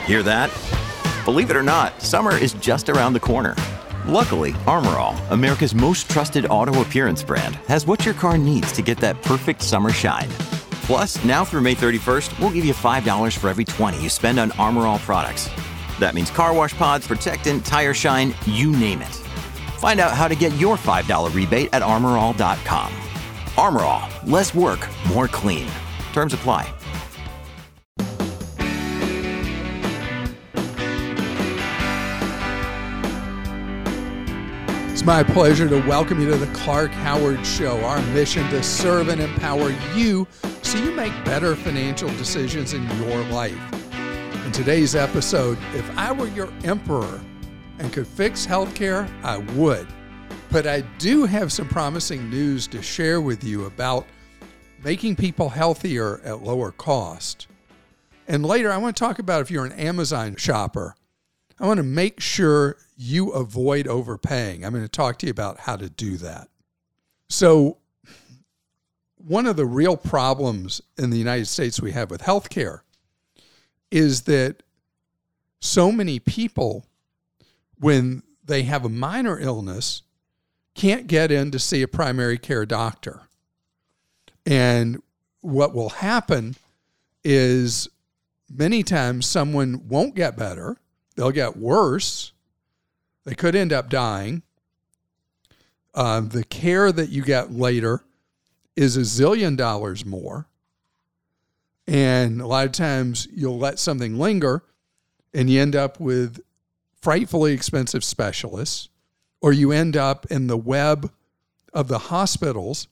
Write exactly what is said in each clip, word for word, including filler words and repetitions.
Hear that? Believe it or not, summer is just around the corner. Luckily, Armor All, America's most trusted auto appearance brand, has what your car needs to get that perfect summer shine. Plus, now through May thirty-first, we'll give you five dollars for every twenty you spend on Armor All products. That means car wash pods, protectant, tire shine, you name it. Find out how to get your five dollars rebate at armor all dot com. Armor All, less work, more clean. Terms apply. It's my pleasure to welcome you to the Clark Howard Show. Our mission to serve and empower you so you make better financial decisions in your life. In today's episode, if I were your emperor and could fix healthcare, I would. But I do have some promising news to share with you about making people healthier at lower cost. And later, I want to talk about if you're an Amazon shopper. I want to make sure you avoid overpaying. I'm going to talk to you about how to do that. So, one of the real problems in the United States we have with healthcare is that so many people, when they have a minor illness, can't get in to see a primary care doctor. And what will happen is many times someone won't get better. They'll get worse. They could end up dying. Uh, the care that you get later is a zillion dollars more. And a lot of times you'll let something linger and you end up with frightfully expensive specialists, or you end up in the web of the hospitals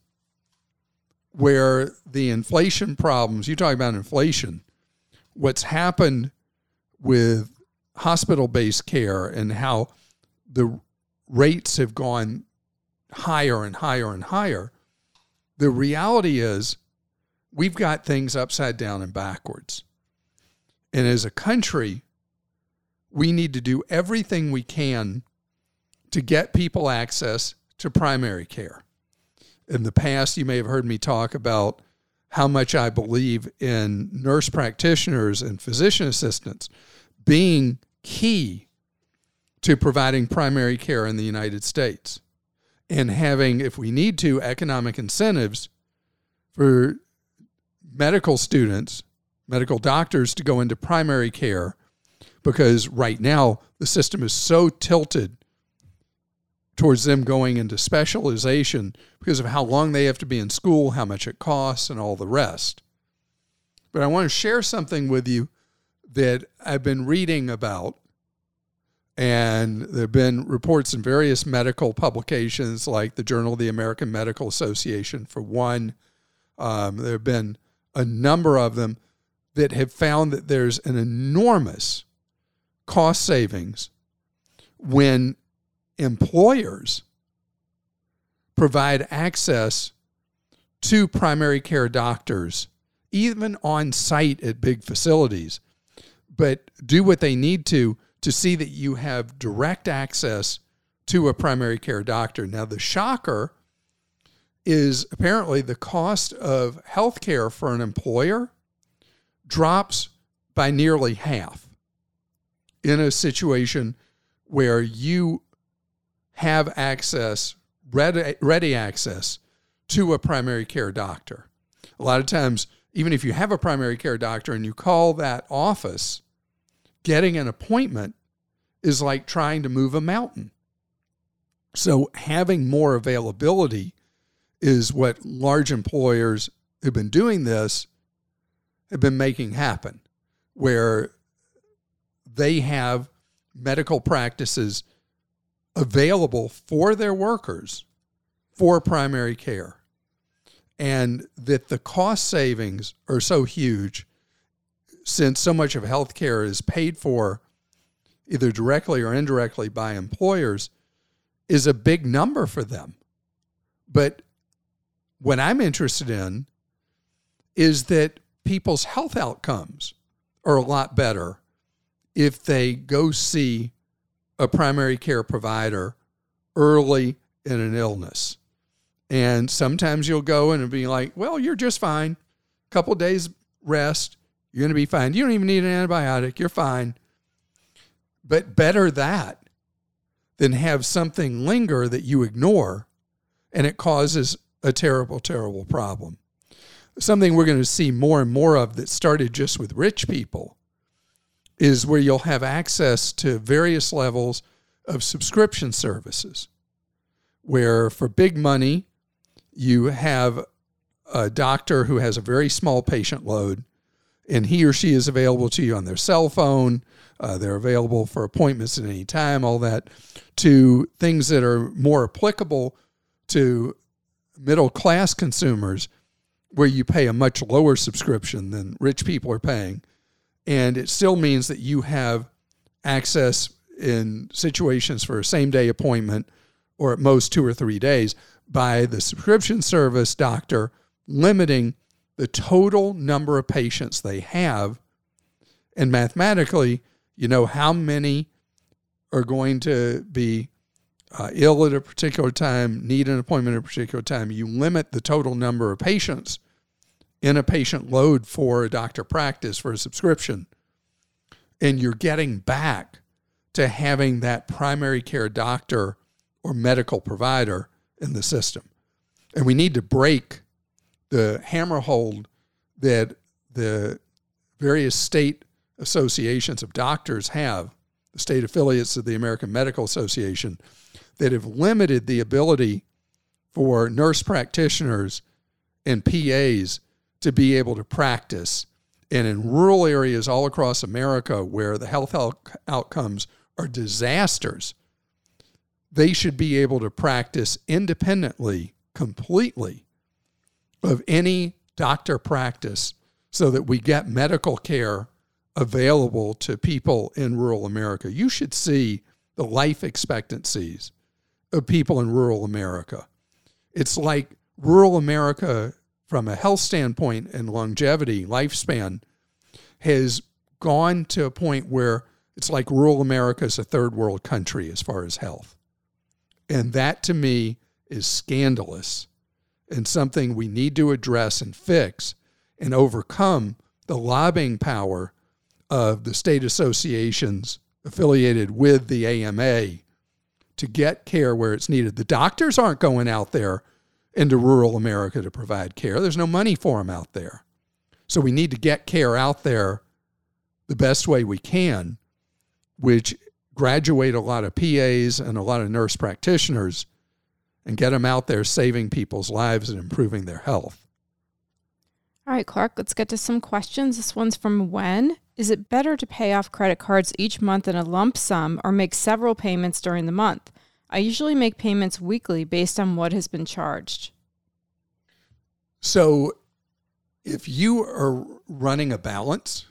where the inflation problems, you talk about inflation, what's happened with hospital-based care and how the rates have gone higher and higher and higher. The reality is we've got things upside down and backwards. And as a country, we need to do everything we can to get people access to primary care. In the past, you may have heard me talk about how much I believe in nurse practitioners and physician assistants being key to providing primary care in the United States, and having, if we need to, economic incentives for medical students, medical doctors to go into primary care, because right now the system is so tilted towards them going into specialization because of how long they have to be in school, how much it costs, and all the rest. But I want to share something with you that I've been reading about, and there have been reports in various medical publications like the Journal of the American Medical Association, for one. Um, there have been a number of them that have found that there's an enormous cost savings when employers provide access to primary care doctors, even on site at big facilities, but do what they need to to see that you have direct access to a primary care doctor. Now, the shocker is apparently the cost of health care for an employer drops by nearly half in a situation where you have access, ready, ready access to a primary care doctor. A lot of times, even if you have a primary care doctor and you call that office, getting an appointment is like trying to move a mountain. So having more availability is what large employers who've been doing this have been making happen, where they have medical practices available for their workers for primary care, and that the cost savings are so huge since so much of healthcare is paid for either directly or indirectly by employers is a big number for them. But what I'm interested in is that people's health outcomes are a lot better if they go see a primary care provider early in an illness. And sometimes you'll go and it'll be like, well, you're just fine. A couple of days rest, you're going to be fine. You don't even need an antibiotic. You're fine. But better that than have something linger that you ignore and it causes a terrible, terrible problem. Something we're going to see more and more of that started just with rich people is where you'll have access to various levels of subscription services, where for big money, you have a doctor who has a very small patient load, and he or she is available to you on their cell phone. Uh, they're available for appointments at any time, all that, to things that are more applicable to middle-class consumers, where you pay a much lower subscription than rich people are paying. And it still means that you have access in situations for a same-day appointment, or at most two or three days, by the subscription service doctor limiting the total number of patients they have. And mathematically, you know how many are going to be uh, ill at a particular time, need an appointment at a particular time. You limit the total number of patients in a patient load for a doctor practice for a subscription. And you're getting back to having that primary care doctor or medical provider in the system. And we need to break the hammerhold that the various state associations of doctors have, the state affiliates of the American Medical Association, that have limited the ability for nurse practitioners and P As to be able to practice. And in rural areas all across America where the health out- outcomes are disasters, they should be able to practice independently, completely, of any doctor practice so that we get medical care available to people in rural America. You should see the life expectancies of people in rural America. It's like rural America, from a health standpoint and longevity, lifespan, has gone to a point where it's like rural America is a third world country as far as health. And that, to me, is scandalous and something we need to address and fix and overcome the lobbying power of the state associations affiliated with the A M A to get care where it's needed. The doctors aren't going out there into rural America to provide care. There's no money for them out there. So we need to get care out there the best way we can, which graduate a lot of P As and a lot of nurse practitioners and get them out there saving people's lives and improving their health. All right, Clark, let's get to some questions. This one's from Wen. Is it better to pay off credit cards each month in a lump sum or make several payments during the month? I usually make payments weekly based on what has been charged. So if you are running a balance,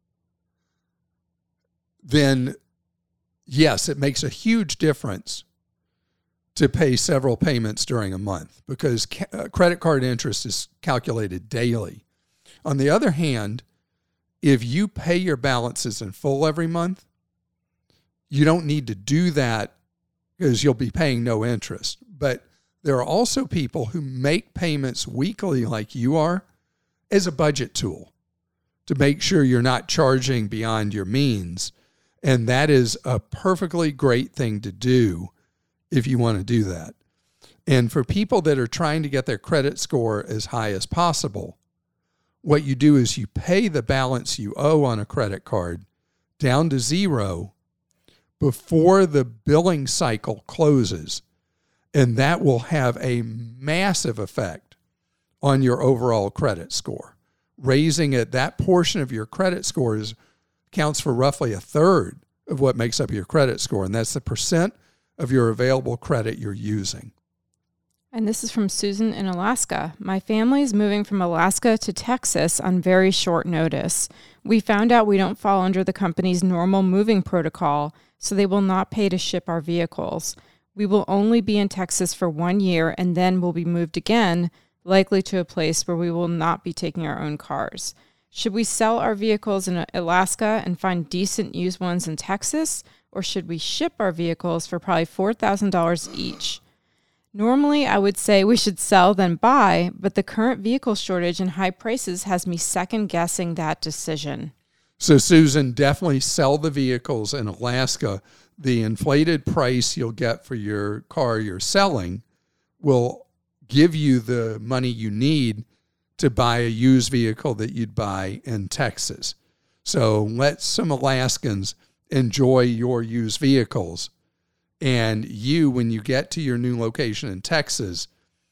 then yes, it makes a huge difference to pay several payments during a month because ca- uh, credit card interest is calculated daily. On the other hand, if you pay your balances in full every month, you don't need to do that because you'll be paying no interest. But there are also people who make payments weekly like you are as a budget tool to make sure you're not charging beyond your means. And that is a perfectly great thing to do if you want to do that. And for people that are trying to get their credit score as high as possible, what you do is you pay the balance you owe on a credit card down to zero before the billing cycle closes. And that will have a massive effect on your overall credit score. Raising it, that portion of your credit score is, counts for roughly a third of what makes up your credit score. And that's the percent of your available credit you're using. And this is from Susan in Alaska. My family is moving from Alaska to Texas on very short notice. We found out we don't fall under the company's normal moving protocol, so they will not pay to ship our vehicles. We will only be in Texas for one year and then we'll be moved again, likely to a place where we will not be taking our own cars. Should we sell our vehicles in Alaska and find decent used ones in Texas, or should we ship our vehicles for probably four thousand dollars each? Normally, I would say we should sell then buy, but the current vehicle shortage and high prices has me second-guessing that decision. So, Susan, definitely sell the vehicles in Alaska. The inflated price you'll get for your car you're selling will give you the money you need to buy a used vehicle that you'd buy in Texas. So let some Alaskans enjoy your used vehicles. And you, when you get to your new location in Texas,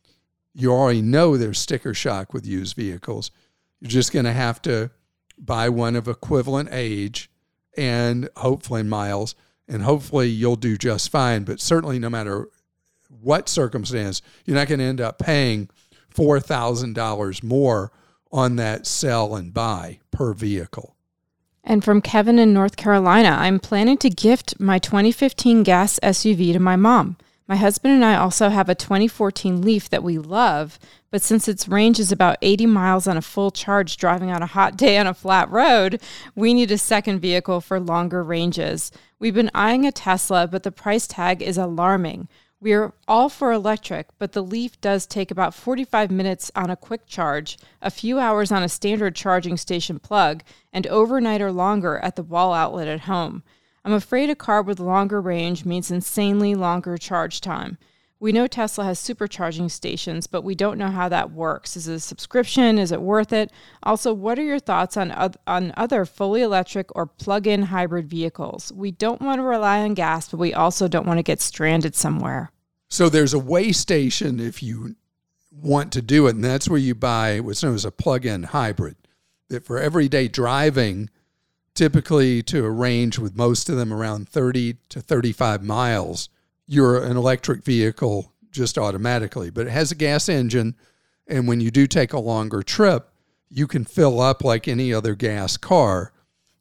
you already know there's sticker shock with used vehicles. You're just going to have to buy one of equivalent age and hopefully miles, and hopefully you'll do just fine. But certainly no matter what circumstance, you're not going to end up paying four thousand dollars more on that sell and buy per vehicle. And from Kevin in North Carolina, I'm planning to gift my twenty fifteen gas S U V to my mom. My husband and I also have a twenty fourteen Leaf that we love, but since its range is about eighty miles on a full charge driving on a hot day on a flat road, we need a second vehicle for longer ranges. We've been eyeing a Tesla, but the price tag is alarming. We're all for electric, but the Leaf does take about forty-five minutes on a quick charge, a few hours on a standard charging station plug, and overnight or longer at the wall outlet at home. I'm afraid a car with longer range means insanely longer charge time. We know Tesla has supercharging stations, but we don't know how that works. Is it a subscription? Is it worth it? Also, what are your thoughts on, on other fully electric or plug-in hybrid vehicles? We don't want to rely on gas, but we also don't want to get stranded somewhere. So there's a way station if you want to do it, and that's where you buy what's known as a plug-in hybrid. That for everyday driving, typically to a range with most of them around thirty to thirty-five miles, you're an electric vehicle just automatically. But it has a gas engine, and when you do take a longer trip, you can fill up like any other gas car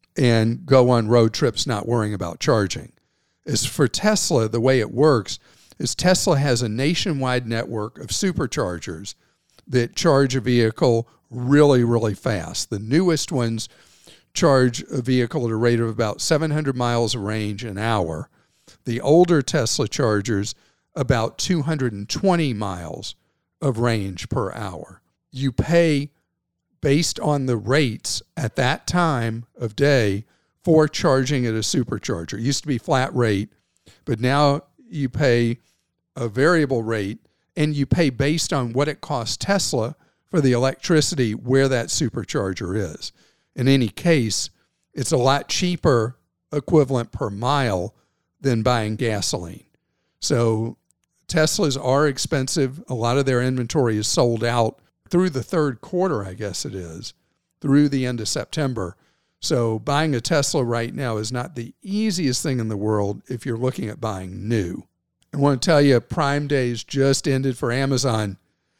and go on road trips not worrying about charging. As for Tesla, the way it works is Tesla has a nationwide network of superchargers that charge a vehicle really, really fast. The newest ones charge a vehicle at a rate of about seven hundred miles of range an hour. The older Tesla chargers, about two hundred twenty miles of range per hour. You pay based on the rates at that time of day for charging at a supercharger. It used to be flat rate, but now you pay a variable rate, and you pay based on what it costs Tesla for the electricity where that supercharger is. In any case, it's a lot cheaper equivalent per mile than buying gasoline. So Teslas are expensive. A lot of their inventory is sold out through the third quarter, I guess it is, through the end of September. So buying a Tesla right now is not the easiest thing in the world if you're looking at buying new. I want to tell you, Prime Days just ended for Amazon,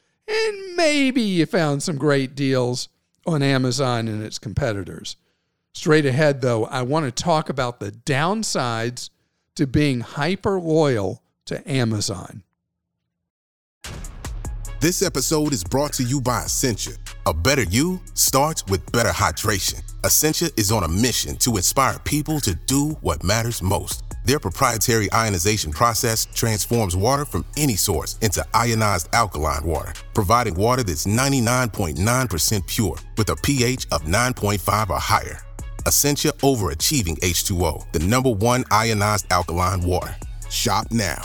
and maybe you found some great deals on Amazon and its competitors. Straight ahead, though, I want to talk about the downsides to being hyper loyal to Amazon. This episode is brought to you by Essentia. A better you starts with better hydration. Essentia is on a mission to inspire people to do what matters most. Their proprietary ionization process transforms water from any source into ionized alkaline water, providing water that's ninety-nine point nine percent pure with a pH of nine point five or higher. Essentia Overachieving H two O, the number one ionized alkaline water. Shop now.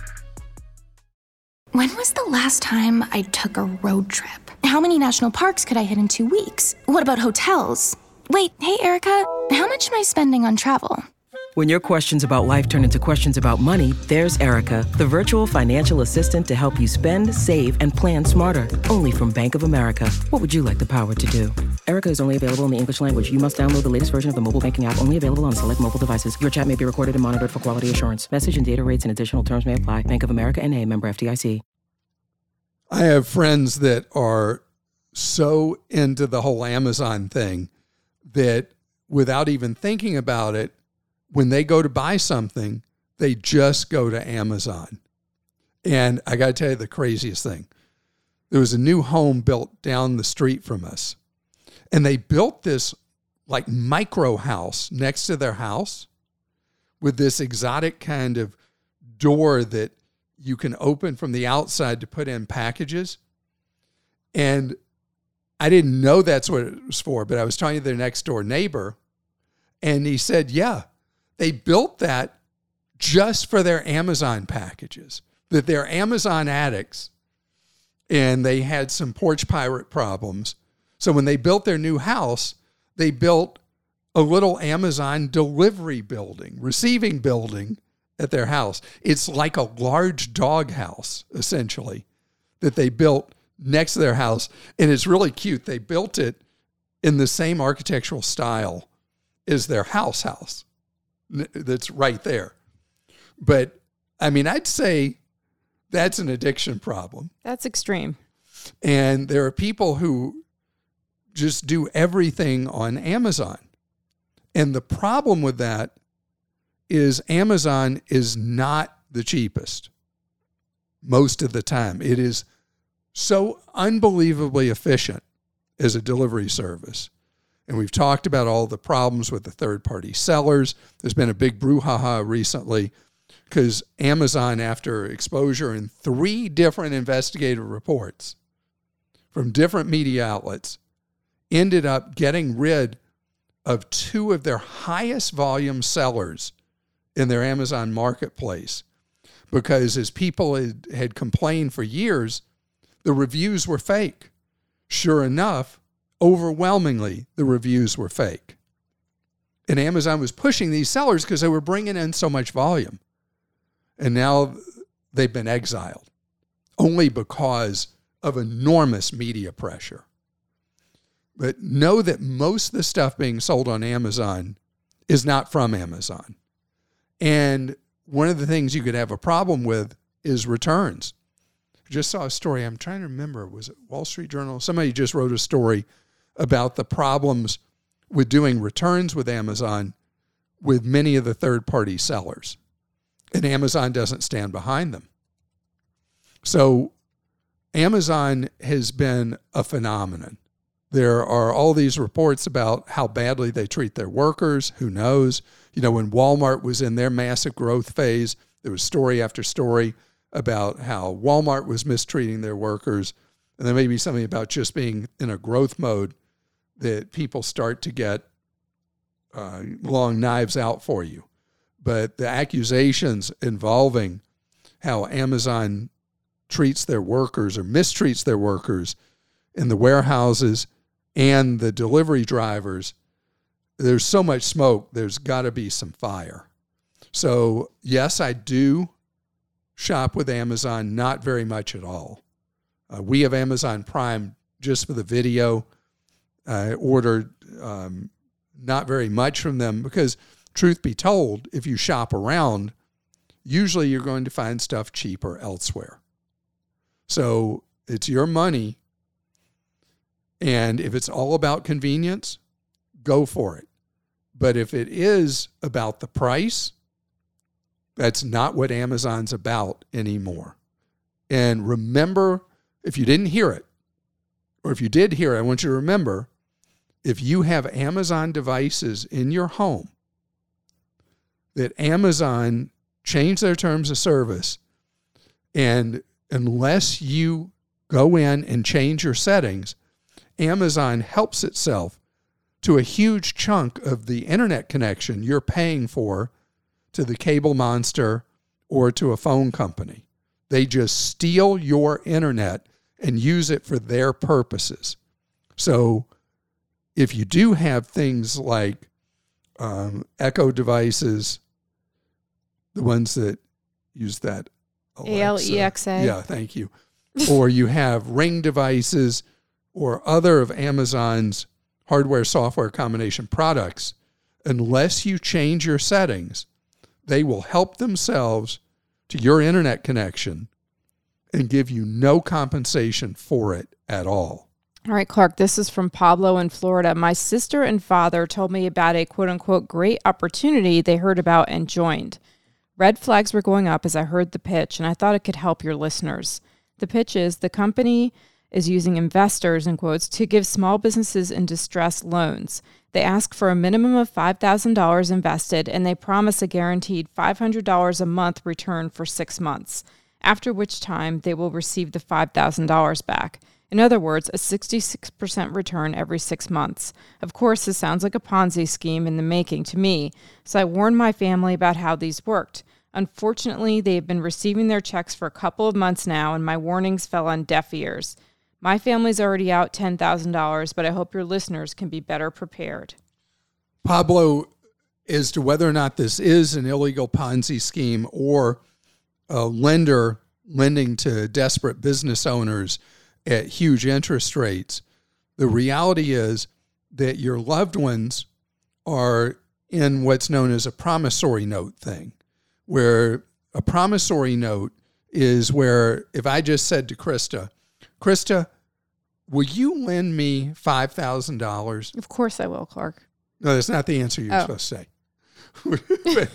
When was the last time I took a road trip? How many national parks could I hit in two weeks? What about hotels? Wait, hey, Erica, how much am I spending on travel? When your questions about life turn into questions about money, there's Erica, the virtual financial assistant to help you spend, save, and plan smarter. Only from Bank of America. What would you like the power to do? Erica is only available in the English language. You must download the latest version of the mobile banking app, only available on select mobile devices. Your chat may be recorded and monitored for quality assurance. Message and data rates and additional terms may apply. Bank of America N A, member F D I C. I have friends that are so into the whole Amazon thing that without even thinking about it, when they go to buy something, they just go to Amazon. And I got to tell you the craziest thing. There was a new home built down the street from us. And they built this like micro house next to their house with this exotic kind of door that you can open from the outside to put in packages. And I didn't know that's what it was for, but I was talking to their next door neighbor, And he said, yeah, they built that just for their Amazon packages, that they're Amazon addicts, and they had some porch pirate problems. So when they built their new house, they built a little Amazon delivery building, receiving building at their house. It's like a large dog house, essentially, that they built next to their house. And it's really cute. They built it in the same architectural style as their house house that's right there. But, I mean, I'd say that's an addiction problem. That's extreme. And there are people who just do everything on Amazon. And the problem with that is Amazon is not the cheapest most of the time. It is so unbelievably efficient as a delivery service. And we've talked about all the problems with the third-party sellers. There's been a big brouhaha recently because Amazon, after exposure in three different investigative reports from different media outlets, ended up getting rid of two of their highest volume sellers in their Amazon marketplace because, as people had, had complained for years, the reviews were fake. Sure enough, overwhelmingly, the reviews were fake. And Amazon was pushing these sellers because they were bringing in so much volume. And now they've been exiled only because of enormous media pressure. But know that most of the stuff being sold on Amazon is not from Amazon. And one of the things you could have a problem with is returns. I just saw a story. I'm trying to remember. Was it Wall Street Journal? Somebody just wrote a story about the problems with doing returns with Amazon with many of the third-party sellers. And Amazon doesn't stand behind them. So Amazon has been a phenomenon. There are all these reports about how badly they treat their workers. Who knows? You know, when Walmart was in their massive growth phase, there was story after story about how Walmart was mistreating their workers. And there may be something about just being in a growth mode that people start to get uh, long knives out for you. But the accusations involving how Amazon treats their workers or mistreats their workers in the warehouses and the delivery drivers, there's so much smoke, there's got to be some fire. So, yes, I do shop with Amazon, not very much at all. Uh, we have Amazon Prime just for the video. I ordered um, not very much from them because, truth be told, if you shop around, usually you're going to find stuff cheaper elsewhere. So it's your money. And if it's all about convenience, go for it. But if it is about the price, that's not what Amazon's about anymore. And remember, if you didn't hear it, or if you did hear it, I want you to remember, if you have Amazon devices in your home, that Amazon changed their terms of service, and unless you go in and change your settings, Amazon helps itself to a huge chunk of the internet connection you're paying for to the cable monster or to a phone company. They just steal your internet and use it for their purposes. So if you do have things like um, Echo devices, the ones that use that Alexa, A L E X A. Yeah, thank you. Or you have Ring devices or other of Amazon's hardware software combination products, unless you change your settings, they will help themselves to your internet connection and give you no compensation for it at all. All right, Clark, this is from Pablo in Florida. My sister and father told me about a quote-unquote great opportunity they heard about and joined. Red flags were going up as I heard the pitch, and I thought it could help your listeners. The pitch is the company is using investors, in quotes, to give small businesses in distress loans. They ask for a minimum of five thousand dollars invested, and they promise a guaranteed five hundred dollars a month return for six months, after which time they will receive the five thousand dollars back. In other words, a sixty-six percent return every six months. Of course, this sounds like a Ponzi scheme in the making to me, so I warned my family about how these worked. Unfortunately, they have been receiving their checks for a couple of months now, and my warnings fell on deaf ears. My family's already out ten thousand dollars, but I hope your listeners can be better prepared. Pablo, as to whether or not this is an illegal Ponzi scheme or a lender lending to desperate business owners at huge interest rates, the reality is that your loved ones are in what's known as a promissory note thing, where a promissory note is where if I just said to Krista, Krista, will you lend me five thousand dollars? Of course I will, Clark. No, that's not the answer you're oh. supposed to say.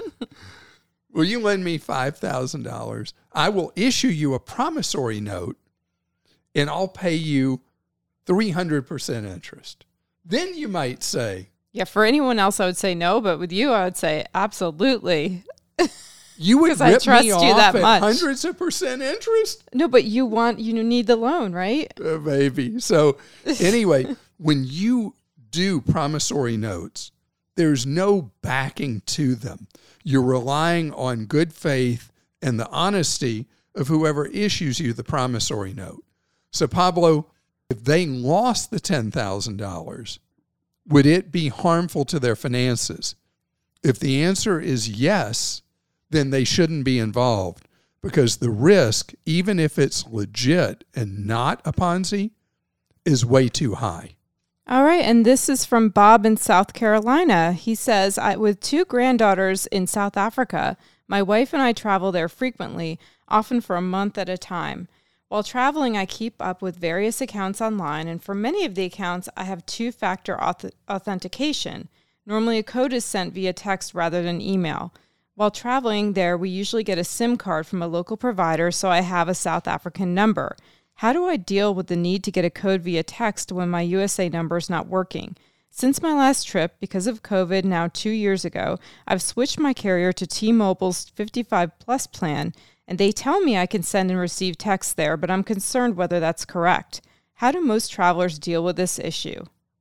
Will you lend me five thousand dollars? I will issue you a promissory note, and I'll pay you three hundred percent interest. Then you might say... Yeah, for anyone else, I would say no, but with you, I would say absolutely. You would rip I trust me you off that at much. hundreds of percent interest? No, but you want, you need the loan, right? Uh, maybe. So anyway, when you do promissory notes, there's no backing to them. You're relying on good faith and the honesty of whoever issues you the promissory note. So Pablo, if they lost the ten thousand dollars, would it be harmful to their finances? If the answer is yes, then they shouldn't be involved, because the risk, even if it's legit and not a Ponzi, is way too high. All right, and this is from Bob in South Carolina. He says, I, with two granddaughters in South Africa, my wife and I travel there frequently, often for a month at a time. While traveling, I keep up with various accounts online, and for many of the accounts, I have two-factor auth- authentication. Normally, a code is sent via text rather than email. While traveling there, we usually get a SIM card from a local provider, so I have a South African number. How do I deal with the need to get a code via text when my U S A number is not working? Since my last trip, because of COVID now two years ago, I've switched my carrier to T-Mobile's fifty-five plus plan, and they tell me I can send and receive texts there, but I'm concerned whether that's correct. How do most travelers deal with this issue?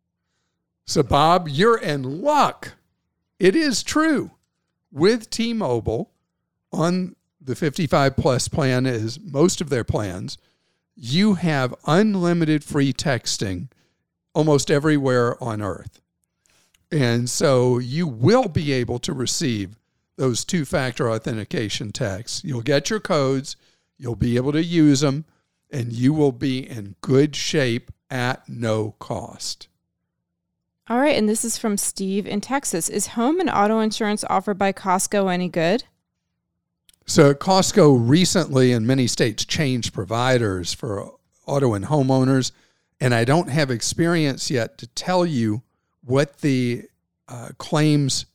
So, Bob, you're in luck. It is true. With T-Mobile, on the fifty-five plus plan, as most of their plans, you have unlimited free texting almost everywhere on Earth. And so you will be able to receive those two-factor authentication texts. You'll get your codes, you'll be able to use them, and you will be in good shape at no cost. All right, and this is from Steve in Texas. Is home and auto insurance offered by Costco any good? So Costco recently in many states changed providers for auto and homeowners, and I don't have experience yet to tell you what the uh, claims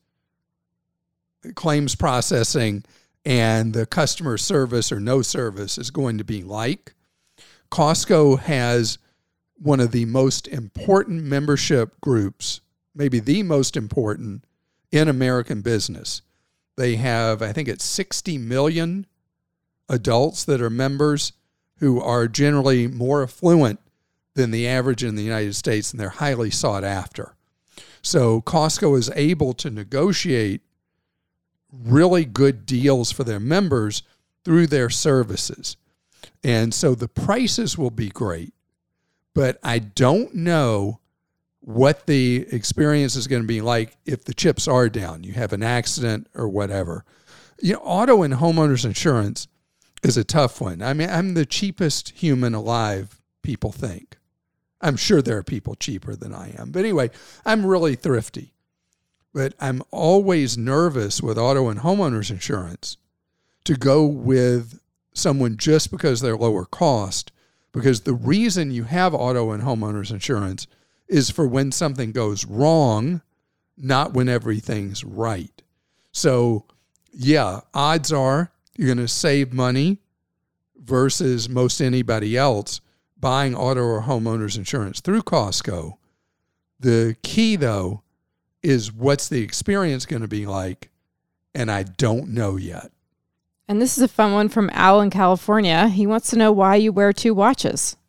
claims processing and the customer service or no service is going to be like. Costco has one of the most important membership groups, maybe the most important in American business. They have, I think it's sixty million adults that are members who are generally more affluent than the average in the United States, and they're highly sought after. So Costco is able to negotiate really good deals for their members through their services. And so the prices will be great, but I don't know what the experience is going to be like if the chips are down, you have an accident or whatever. You know, auto and homeowners insurance is a tough one. I mean, I'm the cheapest human alive, people think. I'm sure there are people cheaper than I am. But anyway, I'm really thrifty. But I'm always nervous with auto and homeowners insurance to go with someone just because they're lower cost, because the reason you have auto and homeowners insurance is for when something goes wrong, not when everything's right. So, yeah, odds are you're going to save money versus most anybody else buying auto or homeowners insurance through Costco. The key, though, is what's the experience going to be like, and I don't know yet. And this is a fun one from Al in California. He wants to know why you wear two watches.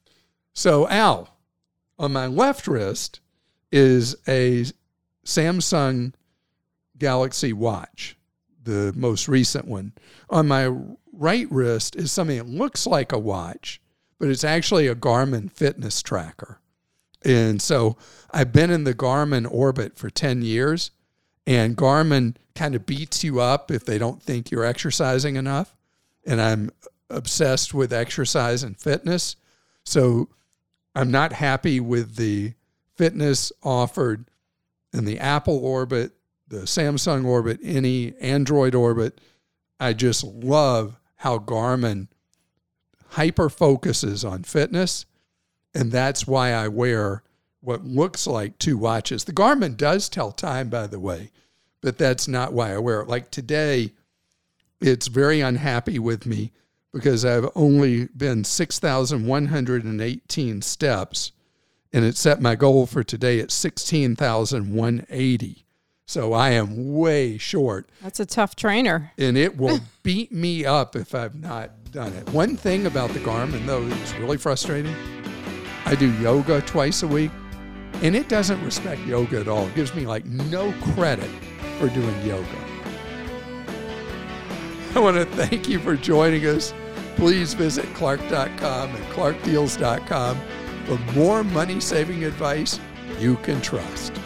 So, Al, on my left wrist is a Samsung Galaxy Watch, the most recent one. On my right wrist is something that looks like a watch, but it's actually a Garmin fitness tracker. And so I've been in the Garmin orbit for ten years, and Garmin kind of beats you up if they don't think you're exercising enough. And I'm obsessed with exercise and fitness. So I'm not happy with the fitness offered in the Apple orbit, the Samsung orbit, any Android orbit. I just love how Garmin hyper focuses on fitness. And that's why I wear what looks like two watches. The Garmin does tell time, by the way, but that's not why I wear it. Like today, it's very unhappy with me because I've only been six thousand one hundred eighteen steps, and it set my goal for today at sixteen thousand one hundred eighty. So I am way short. That's a tough trainer. And it will beat me up if I've not done it. One thing about the Garmin, though, that's really frustrating, I do yoga twice a week, and it doesn't respect yoga at all. It gives me like no credit for doing yoga. I want to thank you for joining us. Please visit Clark dot com and Clark Deals dot com for more money-saving advice you can trust.